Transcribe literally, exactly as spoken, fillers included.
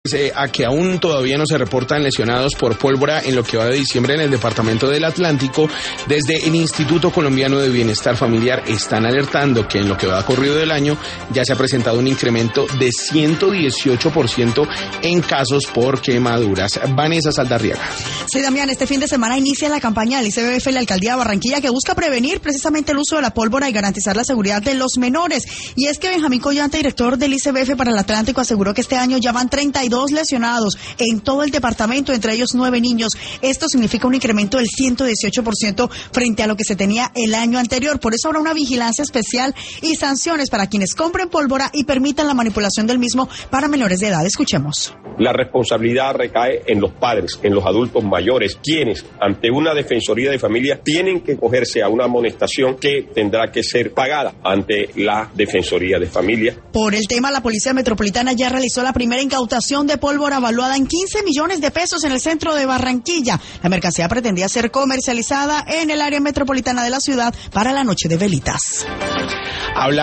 Pese a que aún todavía no se reportan lesionados por pólvora en lo que va de diciembre en el departamento del Atlántico, desde el Instituto Colombiano de Bienestar Familiar están alertando que en lo que va corrido del año ya se ha presentado un incremento de ciento dieciocho por ciento en casos por quemaduras. Vanessa Saldarriaga. Sí, Damián, este fin de semana inicia la campaña del I C B F y la Alcaldía de Barranquilla que busca prevenir precisamente el uso de la pólvora y garantizar la seguridad de los menores. Y es que Benjamín Collante, director del I C B F para el Atlántico, aseguró que este año ya van treinta y dos lesionados en todo el departamento, entre ellos nueve niños. Esto significa un incremento del ciento dieciocho por ciento frente a lo que se tenía el año anterior. Por eso habrá una vigilancia especial y sanciones para quienes compren pólvora y permitan la manipulación del mismo para menores de edad. Escuchemos. La responsabilidad recae en los padres, en los adultos mayores, quienes ante una defensoría de familia tienen que cogerse a una amonestación que tendrá que ser pagada ante la defensoría de familia. Por el tema, la Policía Metropolitana ya realizó la primera incautación de pólvora evaluada en quince millones de pesos en el centro de Barranquilla. La mercancía pretendía ser comercializada en el área metropolitana de la ciudad para la noche de velitas. Habla